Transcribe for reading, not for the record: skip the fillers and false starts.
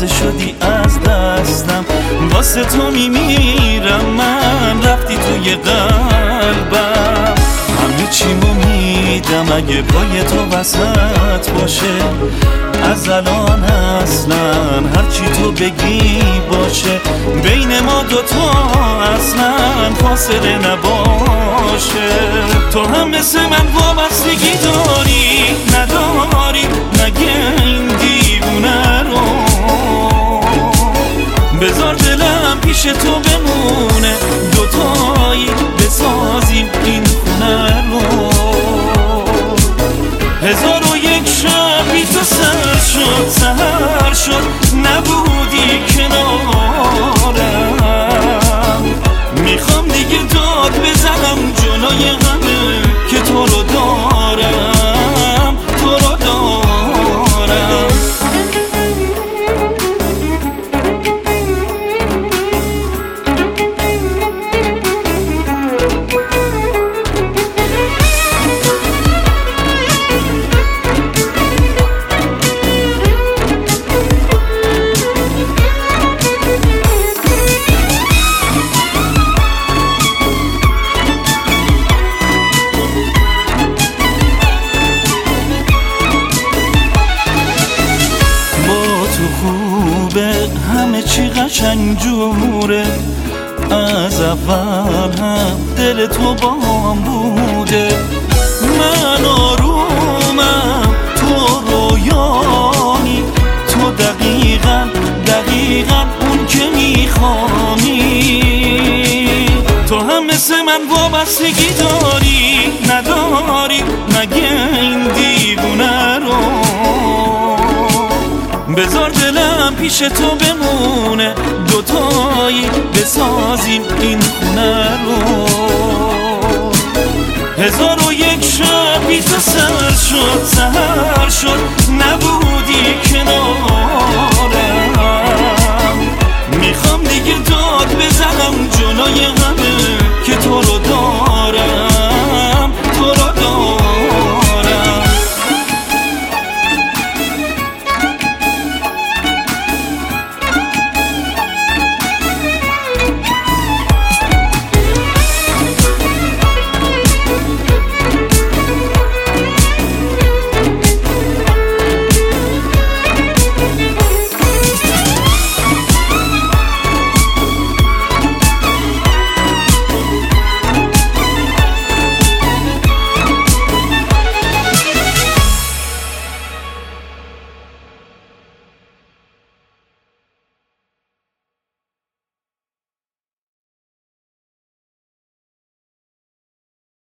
خلاص شدی از دستم، واسه تو میمیرم من، رفتی توی قلبم. همه چیمو میدم اگه پای تو وسط باشه، از الان اصلا هرچی تو بگی باشه، بین ما دوتا اصلا فاصله نباشه. تو هم مثل من وابستگی داری نداری، مگه این دیوونه رو؟ بذار دلم پیش تو بمونه، دوتایی بسازیم این خونه رو. 1001 شب بی تو سر شد، سهر شد نبودی کنارم. میخوام دیگه داد بزنم جلوی همه که تو رو دارم، تو رو دارم. همه چی قشنگ جوره، از اول هم دل تو بام بوده. من آرومم تو رویانی، تو دقیقاً اون که میخوانی. تو هم مثل من وابستگی داری نداری، مگه این دیوونه رو؟ بذار دلم پیش تو بمونه، دوتایی بسازیم این خونه رو. 1001 شب بی تو سر شد، سهر شد نبودی کنار